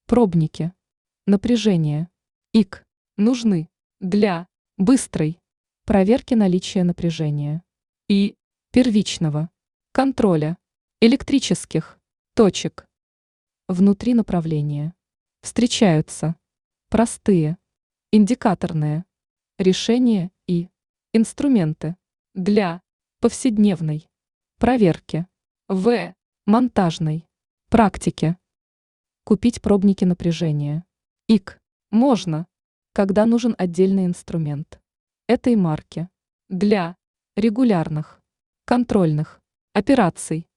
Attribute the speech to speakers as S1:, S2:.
S1: Пробники напряжения ИК нужны для быстрой проверки наличия напряжения и первичного контроля электрических точек внутри направления. Встречаются простые индикаторные решения и инструменты для повседневной проверки в монтажной практике. Купить пробники напряжения ИК можно, когда нужен отдельный инструмент этой марки для регулярных контрольных операций